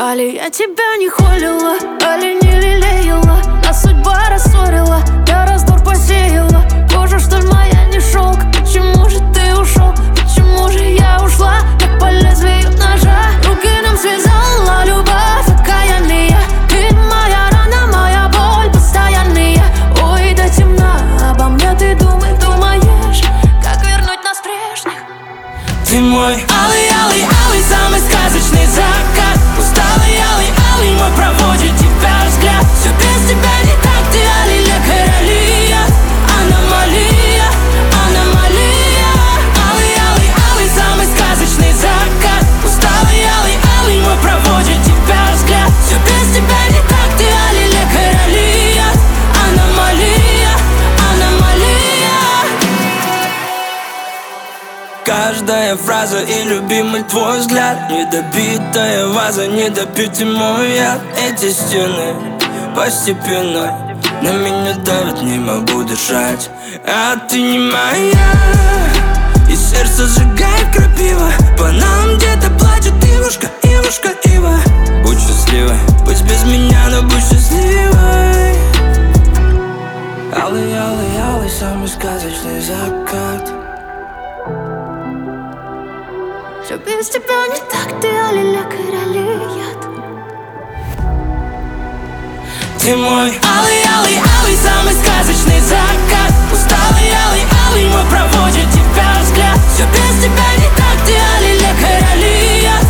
Али, я тебя не холила, али не лелеяла, нас судьба рассорила, я раздор посеяла. Кожа, что ли, моя не шелк? Почему же ты ушел? Почему же я ушла? Как по лезвию ножа. Руки нам связала любовь окаянная. Ты моя рана, моя боль постоянная. Ой, до темна, обо мне ты думаешь, как вернуть нас прежних. Ты мой алый, алый, алый, самый сказочный закат. Усталый, алый, алый, мой проводит тебя взгляд. Все без тебя не так, ты алиля короля. Аномалия, аномалия. Алый, алый, алый, самый сказочный закат. Усталый, алый, алый, мой проводит тебя взгляд. Все без тебя не так, ты алиля короля. Аномалия, аномалия. Каждая фраза и любимый твой взгляд. Недобитая ваза, недопитый мой яд. Эти стены постепенно на меня давят, не могу дышать. А ты не моя, и сердце сжигает крапива. По нам где-то плачет ивушка, ивушка, ива. Будь счастливой, будь без меня, но будь счастливой. Алый, алый, алый, самый сказочный закат. Все без тебя не так, ты алиля короля. Ты мой алый, алый, алый, самый сказочный закат. Усталый, алый, алый, мой проводит тебя взгляд. Все без тебя не так, ты алиля короля.